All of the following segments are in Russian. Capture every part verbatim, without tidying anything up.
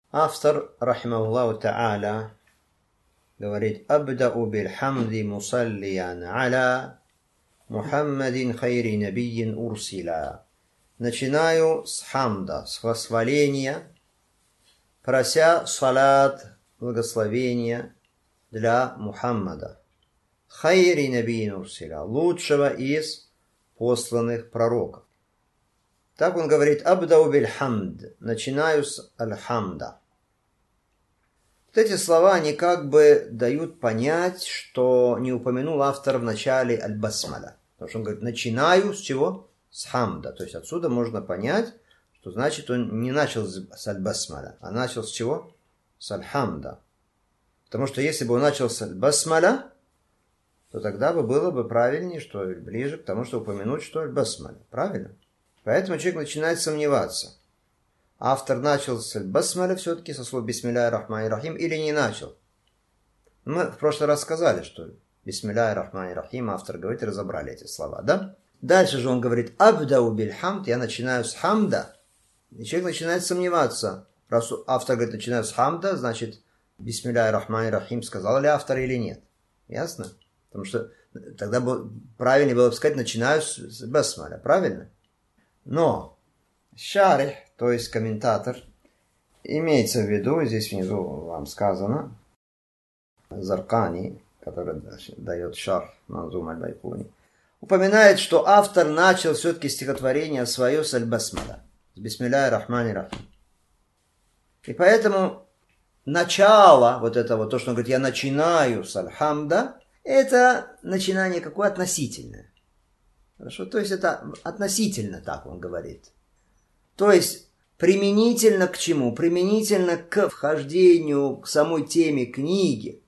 Автор, рахимахуллаху та'аля, говорит: «Абдау бильхамди мусаллиян аля Мухаммадин хайри набийин урсила». Начинаю с хамда, с восхваления, прося салат, благословения для Мухаммада, хайри набийин урсила, лучшего из посланных пророков. Так он говорит: «Абдау бильхамд», начинаю с аль-хамда. Вот эти слова, они как бы дают понять, что не упомянул автор в начале аль-басмаля. Потому что он говорит: начинаю с чего? С хамда. То есть отсюда можно понять, что значит он не начал с аль-басмаля, а начал с чего? С аль-хамда. Потому что если бы он начал с аль-басмаля, то тогда бы было бы правильнее, что ближе к тому, что упомянуть, что аль-басмаля. Правильно? Поэтому человек начинает сомневаться. Автор начал с аль-басмаля все-таки, со слов бисмилляхи рахмани рахим, или не начал. Мы в прошлый раз сказали, что бисмилляхи рахмани рахим автор говорит, и разобрали эти слова, да? Дальше же он говорит: абдау бильхамд, я начинаю с хамда. И человек начинает сомневаться. Раз автор говорит: начинаю с хамда, значит, бисмилляхи рахмани рахим сказал ли автор или нет. Ясно? Потому что тогда бы правильнее было бы сказать: начинаю с басмаля, правильно? Но шарих, то есть комментатор, имеется в виду, здесь внизу вам сказано, Заркани, который дает шарх Манзум аль-Байкуни, упоминает, что автор начал все-таки стихотворение свое с аль-басмаля, с бисмилляхи рахмани рахим. И поэтому начало, вот это вот, то, что он говорит: я начинаю с аль-хамда, это начинание какое? Относительное. Хорошо? То есть это относительно, так он говорит. То есть применительно к чему? Применительно к вхождению, к самой теме книги.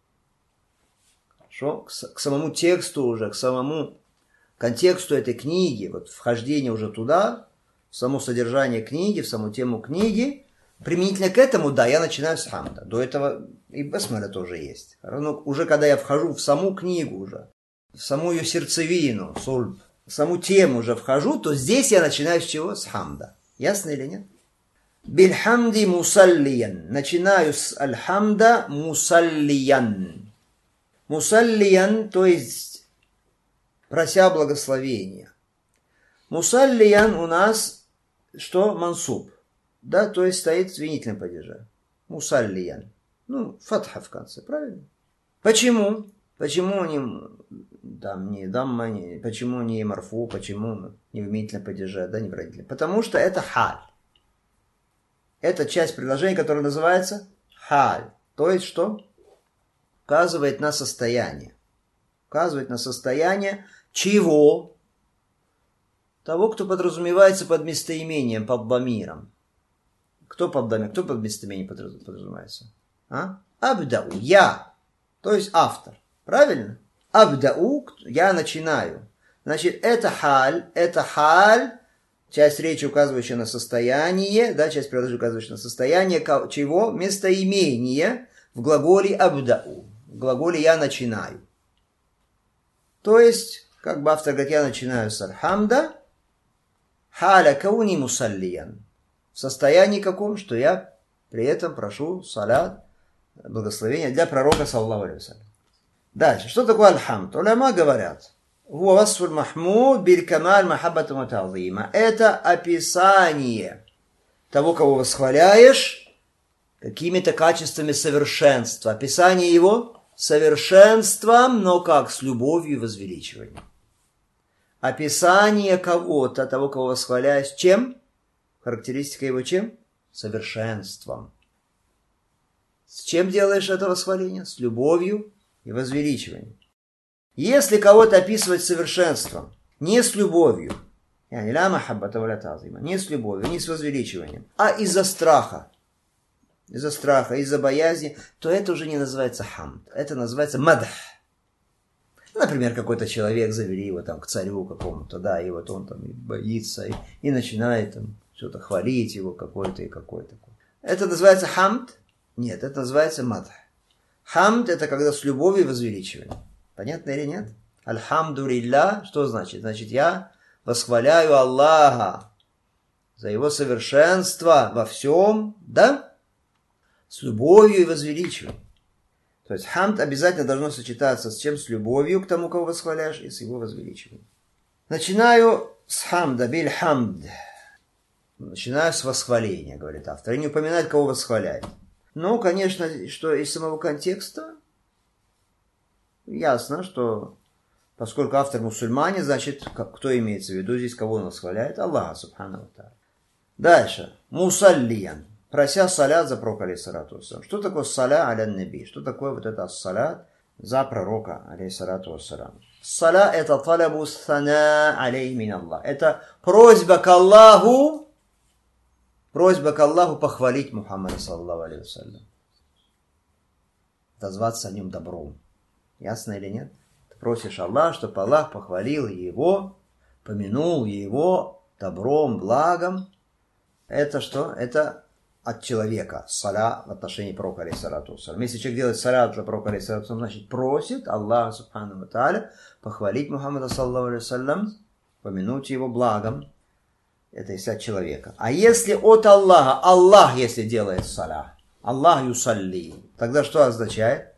Хорошо? К самому тексту уже, к самому контексту этой книги. Вот вхождение уже туда, в само содержание книги, в саму тему книги. Применительно к этому, да, я начинаю с хамда. До этого и басмаля тоже есть. Но уже когда я вхожу в саму книгу уже, в саму ее сердцевину, сульб, в саму тему уже вхожу, то здесь я начинаю с чего? С хамда. Ясно или нет? Бильхамди мусаллиян. Начинаю с аль-хамда мусаллиян. Мусаллиян, то есть прося благословения. Мусаллиян у нас что? Мансуб. Да, то есть стоит в извинительном падеже. Мусаллиян. Ну, фатха в конце, правильно? Почему? Почему не, там, не дамма, не, почему не марфу, почему не в именительном падеже, да, не в родительном? Потому что это халь. Это часть предложения, которая называется халь. То есть что? Указывает на состояние. Указывает на состояние чего? Того, кто подразумевается под местоимением, под бамиром. Кто под бамиром? Кто под местоимением подразумевается? А? Абдау. Я. То есть автор. Правильно? Абдау. Я начинаю. Значит, это халь. Это халь. Часть речи, указывающая на состояние. Да, часть предложения, указывающая на состояние. Чего? Местоимение в глаголе абдау. В глаголе я начинаю. То есть, как бы автор говорит: я начинаю с аль-хамда. Халя кауни мусаллиян. В состоянии каком, что я при этом прошу салят, благословения для пророка, саллаллаху алейхи ва саллям. Дальше. Что такое аль-хамд? Уляма говорят: это описание того, кого восхваляешь, какими-то качествами совершенства. Описание его совершенством, но как? С любовью и возвеличиванием. Описание кого-то, того, кого восхваляешь, чем? Характеристика его чем? Совершенством. С чем делаешь это восхваление? С любовью и возвеличиванием. Если кого-то описывать совершенством, не с любовью, не с любовью, не с возвеличиванием, а из-за страха, из-за страха, из-за боязни, то это уже не называется хамд, это называется мадх. Например, какой-то человек, завели его там к царю какому-то, да, и вот он там и боится, и, и начинает там что-то хвалить его, какой-то и какой-то. Это называется хамд? Нет, это называется мадх. Хамд — это когда с любовью и возвеличиванием. Понятно или нет? Альхамду лилля, что значит? Значит, я восхваляю Аллаха за его совершенство во всем, да? С любовью и возвеличиванием. То есть хамд обязательно должно сочетаться с чем? С любовью к тому, кого восхваляешь, и с его возвеличиванием. Начинаю с хамда, биль хамд. Начинаю с восхваления, говорит автор. И не упоминать, кого восхваляет. Ну, конечно, что из самого контекста ясно, что поскольку автор мусульманин, значит, кто имеется в виду здесь, кого он восхваляет? Аллаха, субхану ва тааля. Дальше. Мусаллиян. Прося салят за пророка, алейхиссалату вассалям. Что такое саля аля наби? Что такое вот это салят за пророка, алейхиссалату вассалям? Саля – это талабу сана алейхи мин Аллах. Это просьба к Аллаху, просьба к Аллаху похвалить Мухаммада, саллаллаху алейхи вассалям. Дозваться о нем добром. Ясно или нет? Ты просишь Аллаха, чтобы Аллах похвалил его, помянул его добром, благом. Это что? Это от человека. Саля в отношении пророка, алейхиссалату вассалям. Если человек делает салят для пророка, алейхиссалату вассалям, значит просит Аллаха, субхану ва тааля, похвалить Мухаммада, саллаллаху алейхи вассалям, помянуть его благом. Это если от человека. А если от Аллаха, Аллах если делает саля, Аллах юсалли, тогда что означает?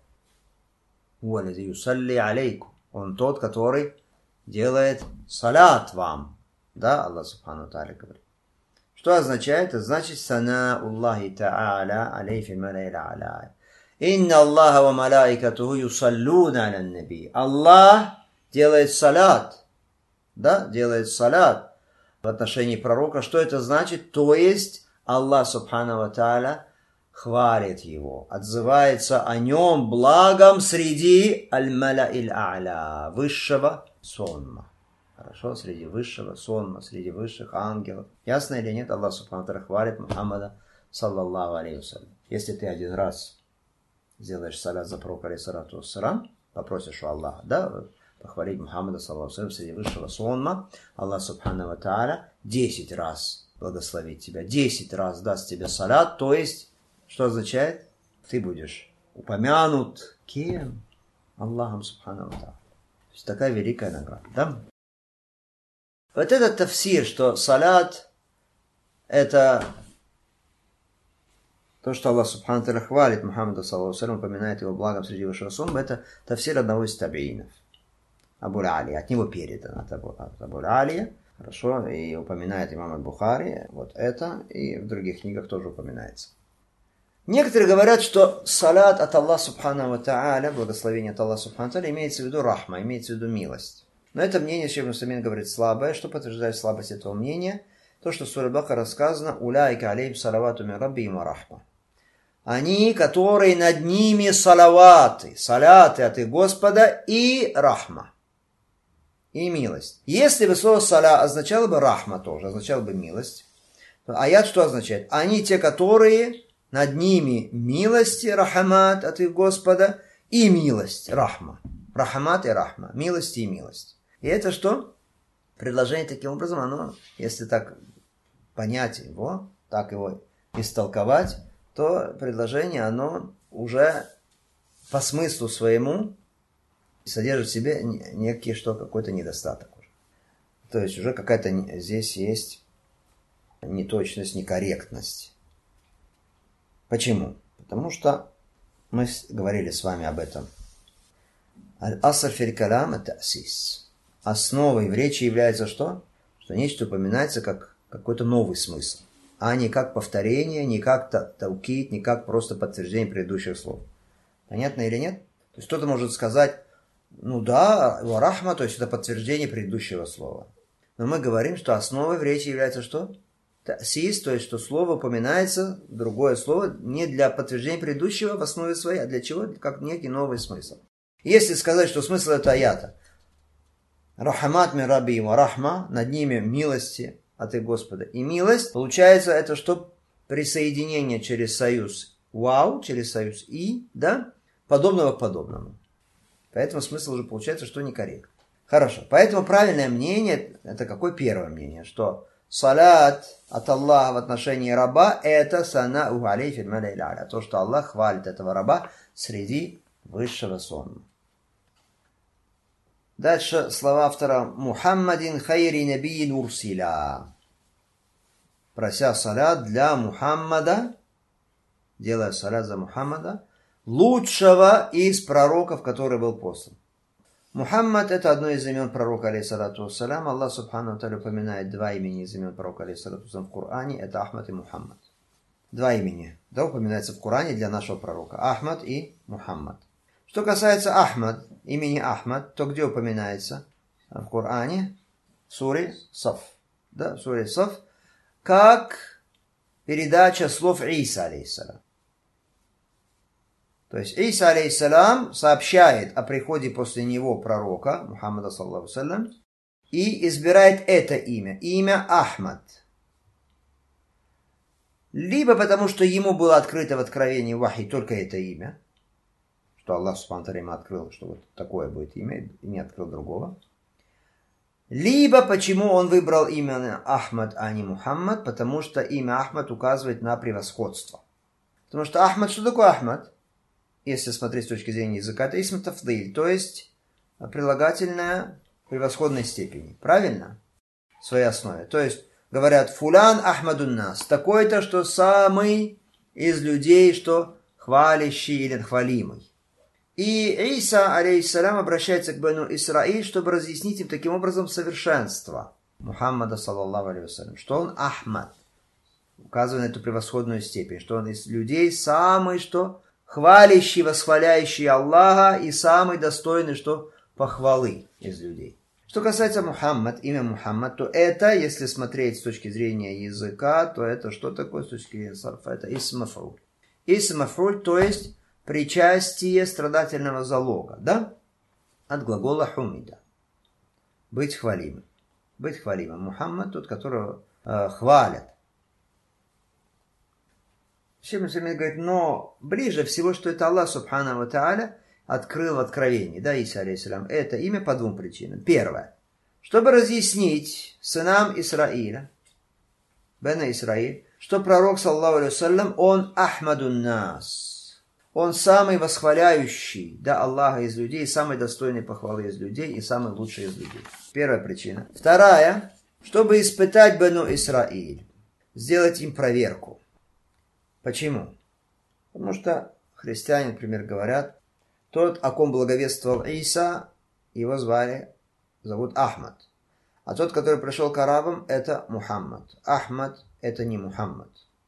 Юсалли алейку. Он тот, который делает салят вам. Да, Аллах субхану ва тааля говорит. Что означает? Это значит сана Аллахи та'аля алейхи малайля аля. Инна Аллаха ва малайкатуху юсаллуна аля наби. Аллах делает салят. Да, делает салят в отношении пророка. Что это значит? То есть Аллах субхану ва тааля хвалит его, отзывается о нем благом среди аль-маля-иль а'ля, высшего сонма. Хорошо, среди высшего сонма, среди высших ангелов. Ясно или нет? Аллах субхану ва тааля хвалит Мухаммада, саллаллаху алейхи вассалям. Если ты один раз сделаешь салят за пророка, алейхиссалату вассалям, попросишь у Аллаха, да, похвалить Мухаммада, саллаллаху алейхи вассалям, среди высшего сонма, Аллах субхану ва тааля десять раз благословит тебя, десять раз даст тебе салят, то есть, что означает? Ты будешь упомянут кем? Аллахом субхану ва тааля. То есть такая великая награда, да? Вот этот тафсир, что салят это то, что Аллах субхану ва тааля хвалит Мухаммада, саллаллаху алейхи вассалям, упоминает его благом среди высшего сонма, это тафсир одного из табиинов, Абуль Алия, от него передано, от Абуль Алия, хорошо, и упоминает имам аль-Бухари, вот это, и в других книгах тоже упоминается. Некоторые говорят, что салят от Аллаха субхану ва тааля, благословение от Аллаха субхану ва тааля, имеется в виду рахма, имеется в виду милость. Но это мнение, Шейх ибн Усаймин говорит, слабое. Что подтверждает слабость этого мнения? То, что в суре Бакара сказано, «Уляйка алейхим салавату мин раббихим ва рахма». Они, которые над ними салаваты, саляты от их Господа и рахма, и милость. Если бы слово саля означало бы рахма тоже, означало бы милость, то аят что означает? Они те, которые над ними милости, рахамат от их Господа, и милость, рахма. Рахамат и рахма, милость и милость. И это что? Предложение таким образом, оно, если так понять его, так его истолковать, то предложение, оно уже по смыслу своему содержит в себе некий, что какой-то недостаток. То есть уже какая-то здесь есть неточность, некорректность. Почему? Потому что мы говорили с вами об этом. Аль-аср фил калам ат-та'сис. Основой в речи является что? Что нечто упоминается как какой-то новый смысл, а не как повторение, не как таукид, не как просто подтверждение предыдущих слов. Понятно или нет? То есть кто-то может сказать, ну да, варахма, то есть это подтверждение предыдущего слова. Но мы говорим, что основой в речи является что? Та'сис, то есть что слово упоминается, другое слово, не для подтверждения предыдущего в основе своей, а для чего? Как некий новый смысл. Если сказать, что смысл это аята, рахамат мин раббихим ва рахма, над ними милости от их Господа и милость, получается это что? Присоединение через союз вау, через союз и, да, подобного к подобному. Поэтому смысл уже получается, что некорректно. Хорошо, поэтому правильное мнение, это какое первое мнение? Что салят от Аллаха в отношении раба, это санау алейхи фил мала'иль а'ля, то, что Аллах хвалит этого раба среди высшего сонма. Дальше слова автора Мухаммадин хайри набийин урсиля. Прося салят для Мухаммада, делая салят за Мухаммада, лучшего из пророков, который был послан. Мухаммад – это одно из имен пророка, алейхиссалату вассалям. Аллах субхану ва упоминает два имени из имен пророка, алейхиссалату вассалям, в Коране. Это Ахмад и Мухаммад. Два имени, да, упоминается в Коране для нашего пророка. Ахмад и Мухаммад. Что касается Ахмад, имени Ахмад, то где упоминается в Коране? В суре Саф. Да, в суре Саф. Как передача слов Иса, алейхиссалам. То есть Иса, алейхиссалам, сообщает о приходе после него пророка, Мухаммада, саллаллаху саллям, и избирает это имя, имя Ахмад. Либо потому, что ему было открыто в откровении вахи только это имя, что Аллах субхану ва тааля открыл, что вот такое будет имя, и не открыл другого. Либо почему он выбрал имя Ахмад, а не Мухаммад, потому что имя Ахмад указывает на превосходство. Потому что Ахмад, что такое Ахмад? Если смотреть с точки зрения языка, это исм тафдиль, то есть прилагательное превосходной степени. Правильно? В своей основе. То есть говорят фулян Ахмадун нас, такой-то, что самый из людей, что хвалящий или хвалимый. И Иса, алейхиссалям, обращается к Бану Исраиль, чтобы разъяснить им таким образом совершенство Мухаммада, саллаллаху алейхи вассалям, что он Ахмад, указывая на эту превосходную степень, что он из людей самый, что хвалящий, восхваляющий Аллаха и самый достойный, что похвалы из людей. Что касается Мухаммад, имя Мухаммад, то это, если смотреть с точки зрения языка, то это что такое с точки зрения сарфа? Это исм маф'уль. Исм маф'уль, то есть причастие страдательного залога, да? От глагола хумида. Быть хвалимым. Быть хвалимым. Мухаммад, тот, которого э, хвалят. Шейх Мусаймин говорит, но ближе всего, что это Аллах субхану ва тааля открыл в откровении, да, Иса алейхиссалям, это имя по двум причинам. Первое, чтобы разъяснить сынам Исраиля, Бена Исраиль, что пророк, саллаллаху алейхи вассалям, он Ахмадун нас, он самый восхваляющий, да, Аллаха из людей, самый достойный похвалы из людей и самый лучший из людей. Первая причина. Вторая, чтобы испытать Бену Исраиль, сделать им проверку. Почему? Потому что христиане, например, говорят, тот, о ком благовествовал Иса, его звали, зовут Ахмад. А тот, который пришел к арабам, это Мухаммад. Ахмад – это не Мухаммад.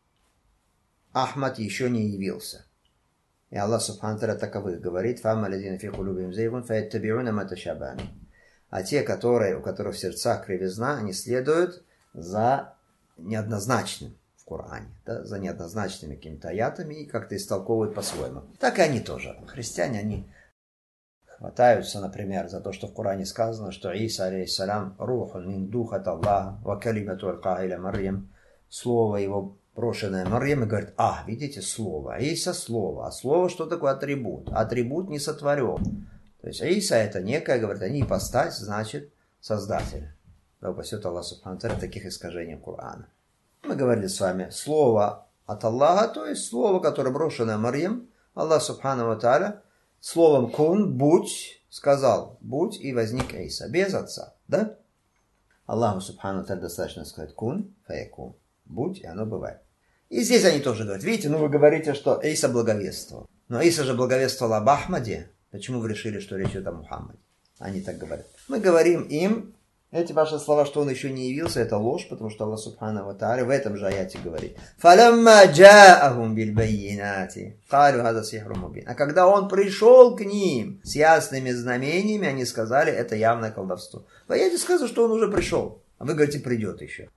Ахмад еще не явился. И Аллах субхану ва тааля таковых говорит, «Фама лазина фи кулубихим зайгун, фаяттабиуна ма ташабаха». А те, которые, у которых в сердцах кривизна, они следуют за неоднозначным. Коране, да, за неоднозначными какими-то аятами и как-то истолковывают по-своему. Так и они тоже. Христиане, они хватаются, например, за то, что в Коране сказано, что Иса, алейхиссалям, рухун мин дух от Аллаха, ва калимату аль-каиля Марьям, слово его брошенное Марьям, и говорит, а, видите, слово, Иса слово, а слово что такое атрибут? Атрибут не сотворен. То есть Иса это некая, говорит, они ипостась, значит, создатель. Да упасет Аллах субхану ва тааля таких искажений Корана. Мы говорили с вами слово от Аллаха, то есть слово, которое брошено Марьям, Аллах субхану ва тааля, словом кун, будь, сказал, будь, и возник Иса, без отца, да? Аллаху субхану ва тааля достаточно сказать кун, фаякун, будь, и оно бывает. И здесь они тоже говорят, видите, ну вы говорите, что Иса благовествовал. Но Иса же благовествовал об Ахмаде, почему вы решили, что речь идет о Мухаммаде? Они так говорят. Мы говорим им, эти ваши слова, что он еще не явился, это ложь, потому что Аллах субхану ва тааля в этом же аяте говорит. «Фалямма джаахум бильбайинати, калю хаза сихрун мубин». А когда он пришел к ним с ясными знамениями, они сказали, это явное колдовство. В аяте сказано, что он уже пришел, а вы говорите, придет еще.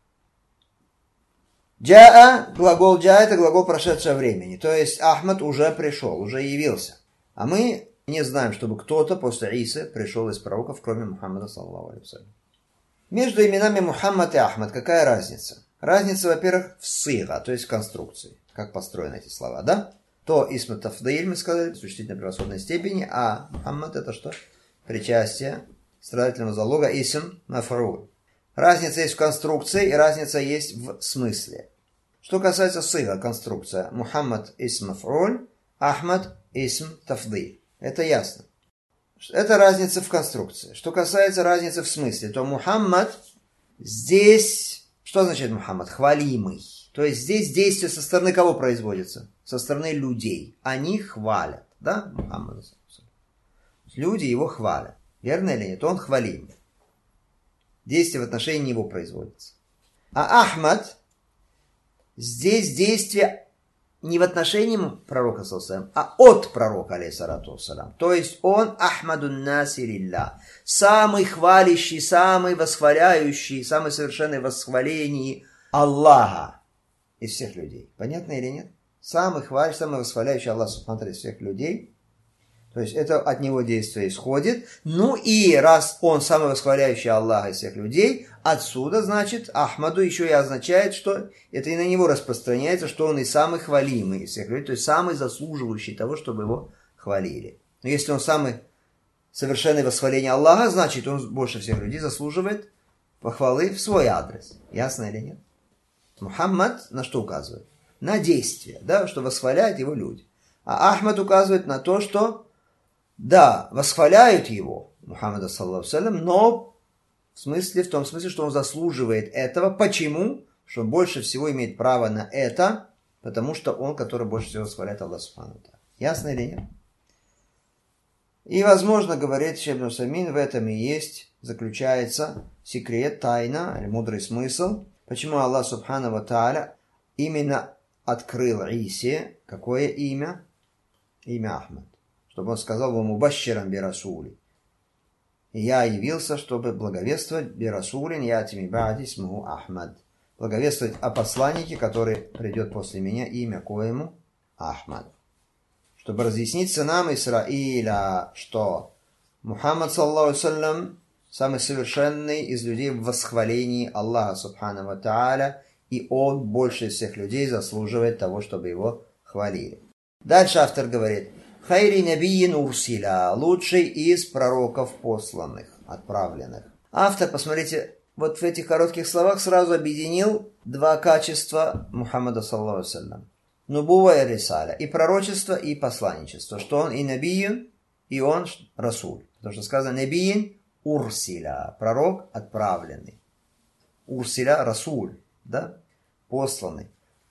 Джаа, глагол джаа, это глагол прошедшего времени. То есть Ахмад уже пришел, уже явился. А мы не знаем, чтобы кто-то после Исы пришел из пророков, кроме Мухаммада, саллаллаху алейхи вассалям. Между именами Мухаммад и Ахмад какая разница? Разница, во-первых, в сига, то есть в конструкции. Как построены эти слова, да? То исм тафдиль, мы сказали, в существительной превосходной степени, а Мухаммад это что? Причастие страдательного залога исм маф'уль. Разница есть в конструкции и разница есть в смысле. Что касается сига, конструкция. Мухаммад исм маф'уль, Ахмад исм тафдиль. Это ясно. Это разница в конструкции. Что касается разницы в смысле, то Мухаммад здесь... Что значит Мухаммад? Хвалимый. То То есть здесь действие со стороны кого производится? Со стороны людей. Они хвалят. Да? Мухаммад. Люди его хвалят. Верно или нет? Он хвалим. Действие в отношении него производится. А Ахмад, здесь действие не в отношении пророка, а от пророка, алейхиссалату вассалям. То есть он Ахмадун насирилля, самый хвалящий, самый восхваляющий, самый совершенный восхвалений Аллаха из всех людей. Понятно или нет? Самый хвалящий, самый восхваляющий Аллах субхану из всех людей. То есть это от него действие исходит. Ну и раз он самый восхваляющий Аллаха из всех людей, отсюда, значит, Ахмаду еще и означает, что это и на него распространяется, что он и самый хвалимый из всех людей, то есть самый заслуживающий того, чтобы его хвалили. Но если он самый совершенный восхваление Аллаха, значит, он больше всех людей заслуживает похвалы в свой адрес. Ясно или нет? Мухаммад на что указывает? На действие, да, что восхваляют его люди. А Ахмад указывает на то, что да, восхваляют его, Мухаммада, саллаллаху алейхи ва саллям, но в смысле, в том смысле, что он заслуживает этого. Почему? Что он больше всего имеет право на это, потому что он, который больше всего восхваляет Аллах субхану ва тааля. Ясно или нет? И, возможно, говорит Шейх ибн Усаймин, в этом и есть, заключается секрет, тайна, или мудрый смысл, почему Аллах субхану ва тааля именно открыл Исе, какое имя? Имя Ахмад. Чтобы он сказал ему «Мубашширан би расули». И я явился, чтобы благовествовать би расулин яти мин ба'ди исмуху Ахмад. Благовествовать о посланнике, который придет после меня, имя коему Ахмад. Чтобы разъяснить сынам Исраиля, что Мухаммад, саллаллаху алейхи ва саллям, самый совершенный из людей в восхвалении Аллаха субхану ва тааля, и он больше из всех людей заслуживает того, чтобы его хвалили. Дальше автор говорит: «Хайри набиин урсиля», лучший из пророков посланных, отправленных. Автор, посмотрите, вот в этих коротких словах сразу объединил два качества Мухаммада, саллаллаху алейхи ва саллям. Нубува и рисаля, и пророчество, и посланничество, что он и набиин, и он расуль. Потому что сказано набиин урсиля, пророк отправленный. Урсиля расуль, да, посланный.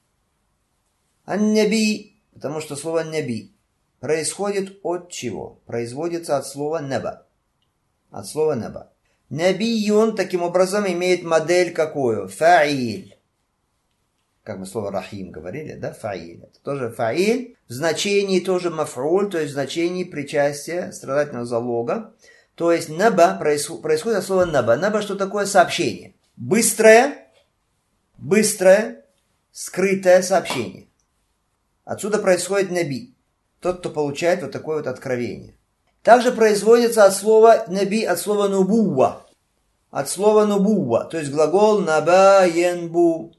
Ан-наби, потому что слово наби происходит от чего? Производится от слова неба. От слова неба. Набиюн таким образом имеет модель какую? Фаиль. Как мы слово рахим говорили, да? Фаиль. Это тоже фаиль. В значении тоже мафруль, то есть в значении причастия страдательного залога. То есть неба происходит от слова неба. Неба что такое? Сообщение. Быстрое, быстрое, скрытое сообщение. Отсюда происходит наби. Тот, кто получает вот такое вот откровение. Также производится от слова наби, от слова нубува. От слова нубува. То есть глагол наба янбу.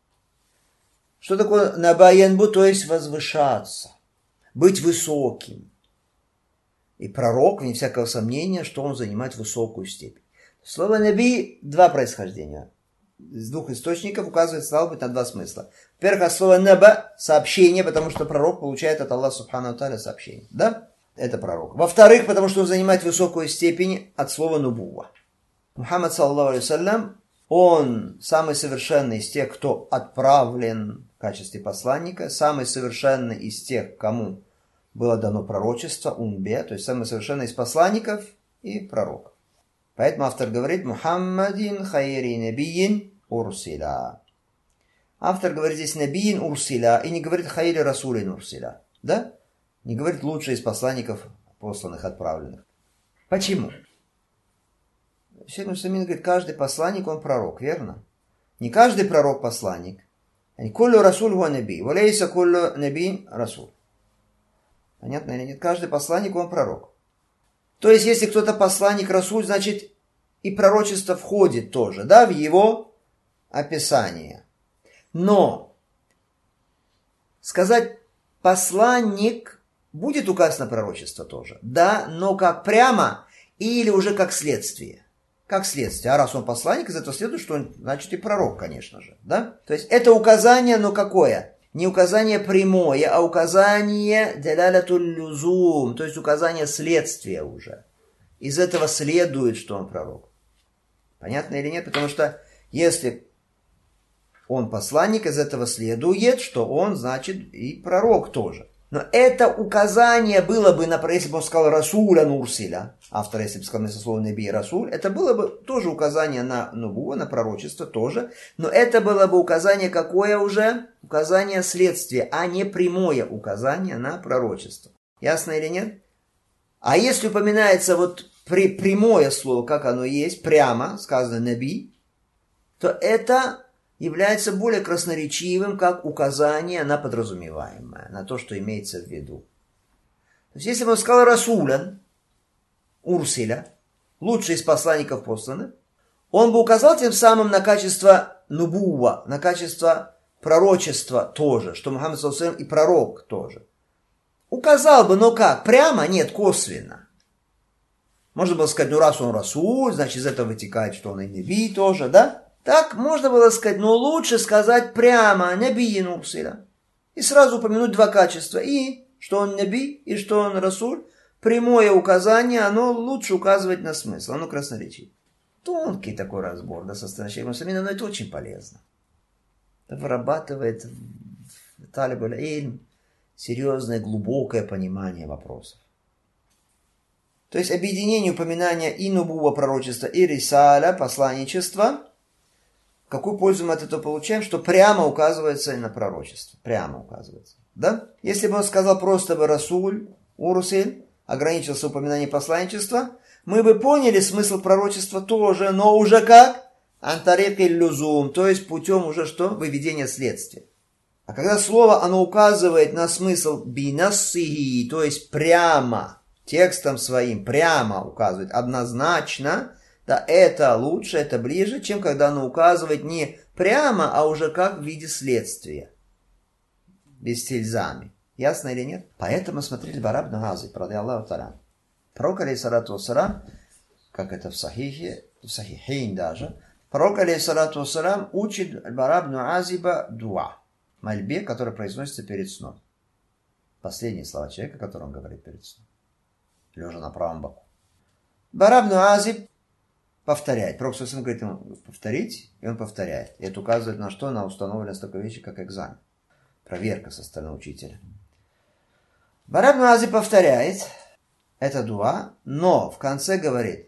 Что такое наба янбу? То есть возвышаться. Быть высоким. И пророк, вне всякого сомнения, что он занимает высокую степень. Слово наби два происхождения. Из двух источников указывает, стало быть, на два смысла. Во-первых, от слова неба сообщение, потому что пророк получает от Аллаха субхану ва тааля сообщение. Да? Это пророк. Во-вторых, потому что он занимает высокую степень от слова нубува. Мухаммад, саллаллаху алейхи ва саллям, он самый совершенный из тех, кто отправлен в качестве посланника, самый совершенный из тех, кому было дано пророчество, умбе, то есть самый совершенный из посланников и пророков. Поэтому автор говорит «Мухаммадин хайри набиин урсиля». Автор говорит здесь «набиин урсиля» и не говорит «хайри расулин урсиля». Да? Не говорит «лучший из посланников, посланных, отправленных». Почему? Шейх ибн Усаймин говорит, каждый посланник, он пророк, верно? Не каждый пророк посланник. Куллю расуль хуа наби, валейса куллю наби расуль. Понятно или нет? Каждый посланник, он пророк. То есть, если кто-то посланник расуль, значит, и пророчество входит тоже, да, в его описание. Но сказать посланник будет указано пророчество тоже. Да, но как прямо или уже как следствие. Как следствие. А раз он посланник, из этого следует, что он, значит, и пророк, конечно же. Да? То есть это указание, но какое? Не указание прямое, а указание далялятуль люзум, то есть указание следствия уже. Из этого следует, что он пророк. Понятно или нет? Потому что если он посланник, из этого следует, что он, значит, и пророк тоже. Но это указание было бы, например, если бы он сказал «Расуля Нурсиля», автор, если бы сказал вместо слова «Наби» «Расуль», это было бы тоже указание на нубуа, на пророчество тоже, но это было бы указание какое уже? Указание следствия, а не прямое указание на пророчество. Ясно или нет? А если упоминается вот при, прямое слово, как оно есть, прямо, сказано «Наби», то это является более красноречивым, как указание на подразумеваемое, на то, что имеется в виду. То есть, если бы он сказал «Расулян», «Урсиля», лучший из посланников посланных, он бы указал тем самым на качество нубуа, на качество пророчества тоже, что Мухаммад саллаллаху алейхи ва саллям и пророк тоже. Указал бы, но как? Прямо? Нет, косвенно. Можно было сказать, ну раз он Расуль, значит из этого вытекает, что он и Наби тоже, да? Так можно было сказать, но лучше сказать прямо Наби Нурсиля. И сразу упомянуть два качества. И что он Наби, и что он Расуль. Прямое указание, оно лучше указывать на смысл, оно красноречиво. Тонкий такой разбор, да, со стороны шейха Мусамина, но это очень полезно. Это вырабатывает в талиб аль-илм серьезное, глубокое понимание вопросов. То есть объединение упоминания и нубуа, пророчества, и рисаля, посланничества. Какую пользу мы от этого получаем? Что прямо указывается на пророчество. Прямо указывается. Да? Если бы он сказал просто бы Расуль, Урсиль, ограничился упоминанием посланничества, мы бы поняли смысл пророчества тоже, но уже как? Антарик иллюзум, то есть путем уже что? Выведения следствия. А когда слово, оно указывает на смысл бинасси, то есть прямо, текстом своим, прямо указывает, однозначно, да, это лучше, это ближе, чем когда оно указывает не прямо, а уже как в виде следствия. Без тильзами. Ясно или нет? Поэтому смотрели Бара ибн Азиб, ради Аллаху та'аля. Пророк, алейхиссалату вассалям, как это в Сахихе, в Сахихейн даже, пророк, алейхиссалату вассалям, учит Бара ибн Азиба дуа, мольбе, которая произносится перед сном. Последние слова человека, которые он говорит перед сном. Лежа на правом боку. Бара ибн Азиб повторяет. Пророк саллаллаху алейхи ва саллям говорит ему повторить, и он повторяет. И это указывает на что? На установленность такой вещи, как экзамен. Проверка со стороны учителя. Бара ибн Азиб повторяет это дуа, но в конце говорит,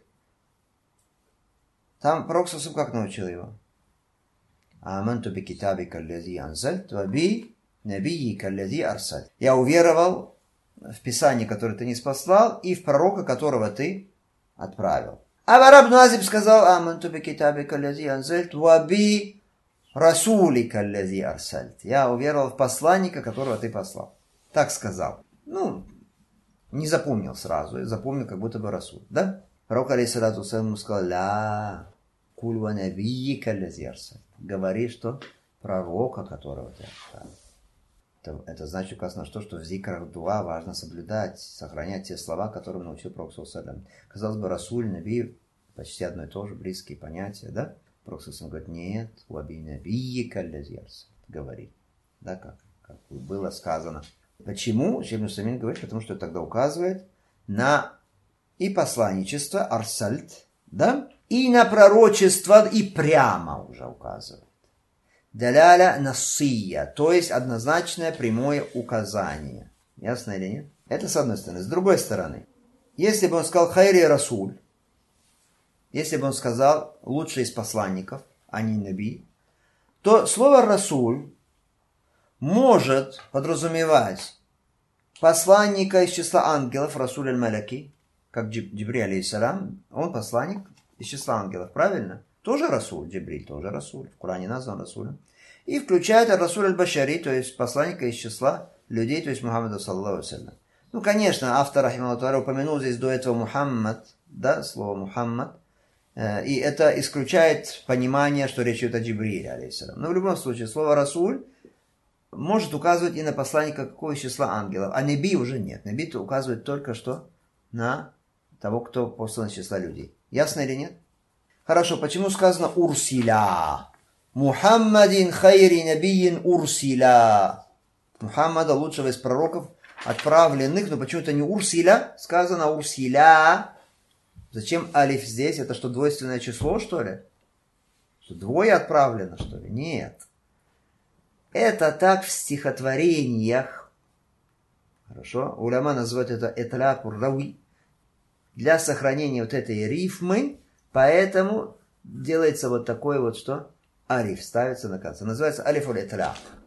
там пророк саллаллаху алейхи ва саллям как научил его? Аманту би китабика аллази анзальт ва би набийика аллази арсальт. Я уверовал в Писание, которое ты не спаслал, и в пророка, которого ты отправил. А Бара ибн Азиб сказал, аманту би китабика аллази анзальт ва би расулика аллази арсальт. Я уверовал в посланника, которого ты послал. Так сказал. Ну, не запомнил сразу, запомнил как будто бы Расуль, да? Пророк, алейхиссалату вассалям, ему сказал, ля, куль ва набийика аллази арсальт. Говори, что пророка, которого ты отправил. Это, это значит указано на то, что в зикрах дуа важно соблюдать, сохранять те слова, которые научил Пророк саллаллаху алейхи ва саллям. Казалось бы, Расуль, Наби, почти одно и то же, близкие понятия, да? Пророк саллаллаху алейхи ва саллям говорит, нет, уаби набийика аллази арсалт. Говори. Да, как, как было сказано. Почему? Шейх Мусамин говорит, потому что это тогда указывает на и посланничество, арсальт, да? И на пророчество, и прямо уже указывает. Даляля насия, то есть однозначное прямое указание. Ясно или нет? Это с одной стороны. С другой стороны, если бы он сказал хайри расуль, если бы он сказал лучший из посланников, а не наби, то слово расуль может подразумевать посланника из числа ангелов, Расуль аль-Маляки, как Джибри алейхиссалям, он посланник из числа ангелов, правильно? Тоже Расуль, Джибриль тоже Расуль, в Коране назван Расулем. И включает Расуль аль-Башари, то есть посланника из числа людей, то есть Мухаммада саллаллаху алейхи ва саллям. Ну, конечно, автор рахимахуллах упомянул здесь до этого Мухаммад, да, слово Мухаммад, и это исключает понимание, что речь идет о Джибриле алейхиссалям. Но в любом случае, слово Расуль может указывать и на посланника какого из числа ангелов, а Наби уже нет. Наби указывает только что на того, кто послан из числа людей. Ясно или нет? Хорошо, почему сказано «урсиля»? «Мухаммадин хайри набиин урсиля». Мухаммада, лучшего из пророков, отправленных, но почему-то не «урсиля», сказано «урсиля». Зачем алиф здесь? Это что, двойственное число, что ли? Что двое отправлено, что ли? Нет. Это так в стихотворениях. Хорошо. Уляма называют это этляку рави. Для сохранения вот этой рифмы, поэтому делается вот такой вот что? Ариф ставится на конце. Называется алиф уль этляк.